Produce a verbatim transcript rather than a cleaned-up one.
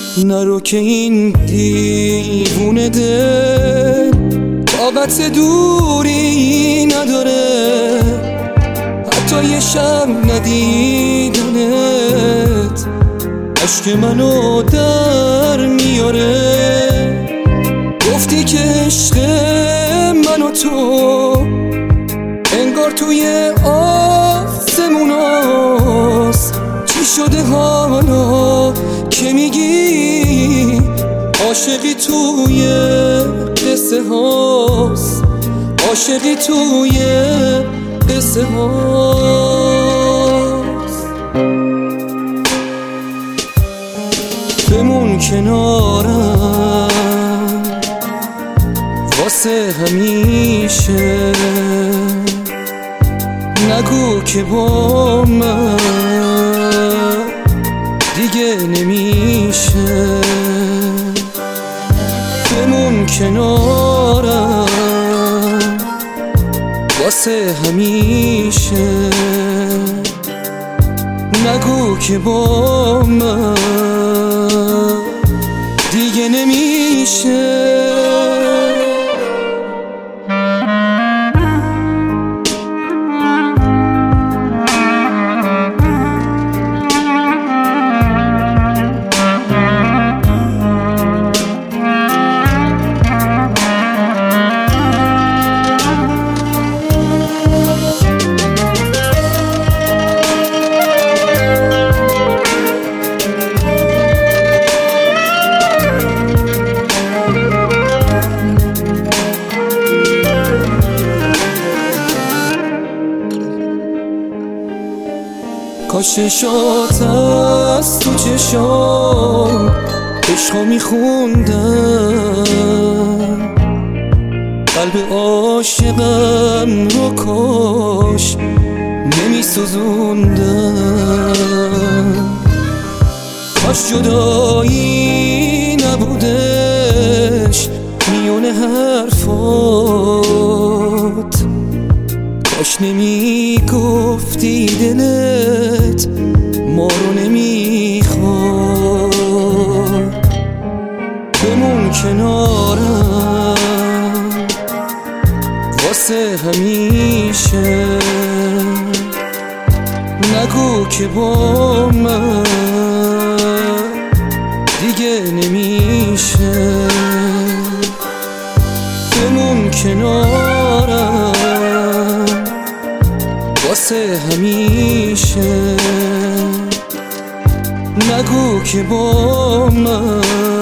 نرو که این دیوونه دل طاقت دوری نداره، حتی یه شب ندیدنت عشق منو در میاره. گفتی که عشق من و تو انگار توی آسموناست، چی شده حالا که میگی عاشقی توی قصه هاست، عاشقی توی قصه هاست. بمون کنارم واسه همیشه، نگو که با من دیگه نمیشه. بمون کنارم واسه همیشه، نگو که با من دیگه نمیشه. کاش چشات از تو چشام عشقا میخوندم، قلب عاشقم رو کاش نمیسوزوندم. کاش جدایی نبودش میون حرفات، کاش نمیگفتی دلت ما رو نمیخواد. بمون کنارم واسه همیشه، نگو که با من دیگه نمیشه. بمون کنارم واسه همیشه، نگو که با من